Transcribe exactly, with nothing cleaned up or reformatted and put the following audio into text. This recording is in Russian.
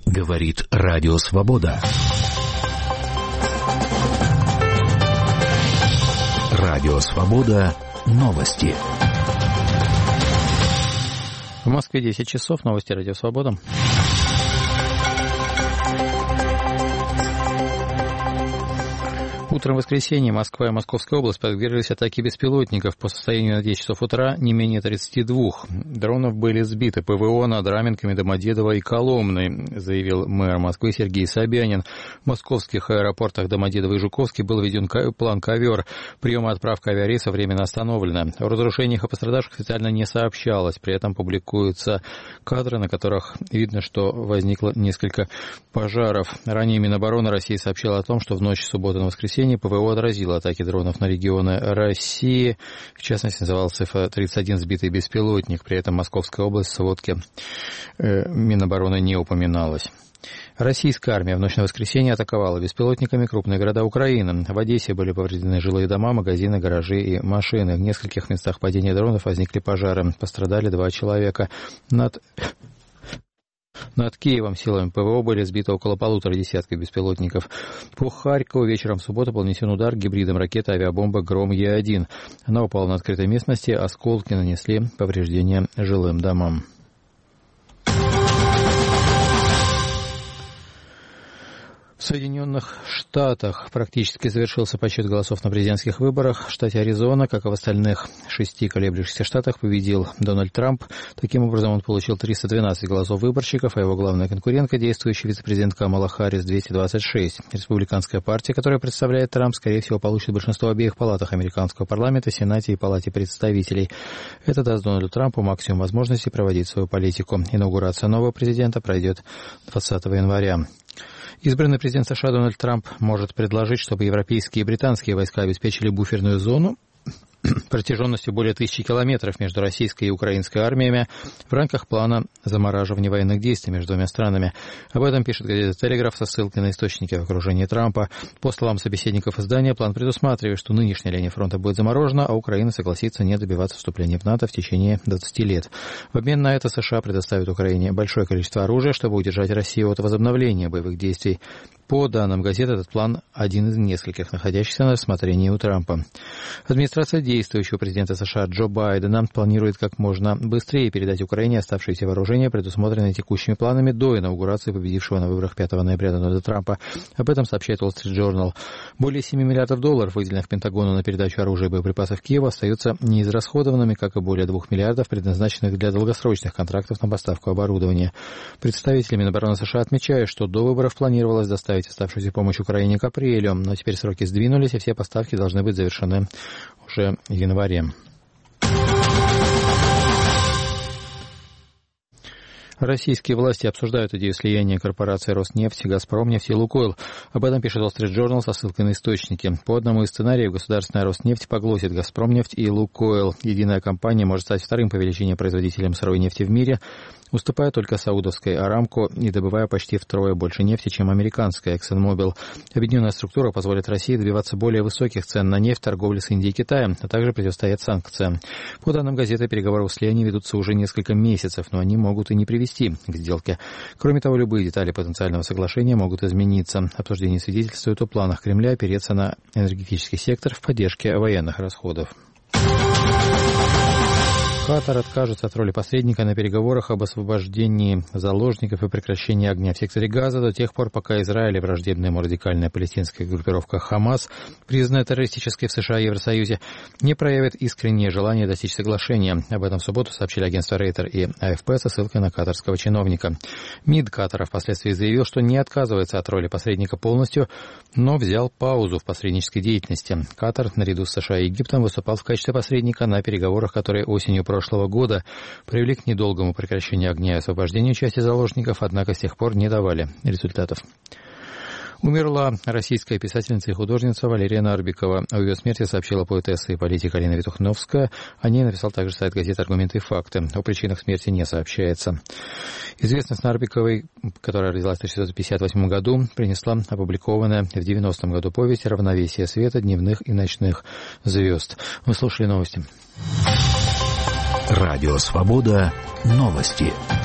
Говорит Радио Свобода. Радио Свобода. Новости. В Москве десять часов. Новости Радио Свобода. Утром в воскресенье Москва и Московская область подверглись атаке беспилотников. По состоянию на десять часов утра не менее тридцати двух дронов были сбиты. ПВО над Раменками, Домодедово и Коломной, заявил мэр Москвы Сергей Собянин. В московских аэропортах Домодедово и Жуковский был введен план «Ковер». Прием и отправка авиарейсов временно остановлена. О разрушениях и пострадавших специально не сообщалось. При этом публикуются кадры, на которых видно, что возникло несколько пожаров. Ранее Минобороны России сообщила о том, что в ночь с субботы на воскресенье ПВО отразило атаки дронов на регионы России. В частности, назывался эф тридцать один сбитый беспилотник. При этом Московская область в сводке э, Минобороны не упоминалась. Российская армия в ночь на воскресенье атаковала беспилотниками крупные города Украины. В Одессе были повреждены жилые дома, магазины, гаражи и машины. В нескольких местах падения дронов возникли пожары. Пострадали два человека. Над... Над Киевом силами ПВО были сбиты около полутора десятков беспилотников. По Харькову вечером в субботу был нанесен удар гибридом ракеты авиабомба «Гром Е один». Она упала на открытой местности, осколки нанесли повреждения жилым домам. В Соединенных Штатах практически завершился подсчет голосов на президентских выборах. В штате Аризона, как и в остальных шести колеблющихся штатах, победил Дональд Трамп. Таким образом, он получил триста двенадцать голосов выборщиков, а его главная конкурентка, действующий вице-президент Камала Харрис, двести двадцать шесть. Республиканская партия, которая представляет Трамп, скорее всего, получит большинство в обеих палатах американского парламента, Сенате и Палате представителей. Это даст Дональду Трампу максимум возможностей проводить свою политику. Инаугурация нового президента пройдет двадцатого января. Избранный президент США Дональд Трамп может предложить, чтобы европейские и британские войска обеспечили буферную зону протяженностью более тысячи километров между российской и украинской армиями в рамках плана замораживания военных действий между двумя странами. Об этом пишет газета «Телеграф» со ссылкой на источники в окружении Трампа. По словам собеседников издания, план предусматривает, что нынешняя линия фронта будет заморожена, а Украина согласится не добиваться вступления в НАТО в течение двадцати лет. В обмен на это США предоставят Украине большое количество оружия, чтобы удержать Россию от возобновления боевых действий. По данным газеты, этот план один из нескольких, находящихся на рассмотрении у Трампа. Администрация действующего президента США Джо Байдена планирует как можно быстрее передать Украине оставшиеся вооружения, предусмотренные текущими планами до инаугурации победившего на выборах пятого ноября Дональда Трампа. Об этом сообщает Wall Street Journal. Более семи миллиардов долларов, выделенных Пентагону на передачу оружия и боеприпасов Киеву, остаются неизрасходованными, как и более двух миллиардов, предназначенных для долгосрочных контрактов на поставку оборудования. Представители Минобороны США отмечают, что до выборов планировалось доставить оставшуюся помощь Украине к апрелю, но теперь сроки сдвинулись, и все поставки должны быть завершены уже в январе. Российские власти обсуждают идею слияния корпораций «Роснефть», «Газпромнефть» и «Лукойл». Об этом пишет Wall Street Journal со ссылкой на источники. По одному из сценариев государственная «Роснефть» поглотит «Газпромнефть» и «Лукойл». Единая компания может стать вторым по величине производителем сырой нефти в мире, уступая только саудовской «Арамко» и добывая почти втрое больше нефти, чем американская «ExxonMobil». Объединенная структура позволит России добиваться более высоких цен на нефть в торговле с Индией и Китаем, а также противостоять санкциям. По данным газеты, переговоры о слиянии ведутся уже несколько месяцев, но они могут и не привести к сделке. Кроме того, любые детали потенциального соглашения могут измениться. Обсуждение свидетельствует о планах Кремля опереться на энергетический сектор в поддержке военных расходов. Катар откажется от роли посредника на переговорах об освобождении заложников и прекращении огня в секторе Газа до тех пор, пока Израиль и враждебная ему радикальная палестинская группировка «Хамас», признанная террористической в США и Евросоюзе, не проявят искреннее желание достичь соглашения. Об этом в субботу сообщили агентства Рейтер и А Эф Пэ со ссылкой на катарского чиновника. МИД Катара впоследствии заявил, что не отказывается от роли посредника полностью, но взял паузу в посреднической деятельности. Катар, наряду с США и Египтом, выступал в качестве посредника на переговорах, которые осенью прошлого года привели к недолгому прекращению огня и освобождению части заложников, однако с тех пор не давали результатов. Умерла российская писательница и художница Валерия Нарбикова. О ее смерти сообщила поэтесса и политик Алина Витухновская. О ней написал также сайт газеты «Аргументы и факты». О причинах смерти не сообщается. Известность Нарбиковой, которая родилась в тысяча девятьсот пятьдесят восьмом году, принесла опубликованная в девяностом году повесть «Равновесие света, дневных и ночных звезд». Вы слушали новости. Радио «Свобода». Новости.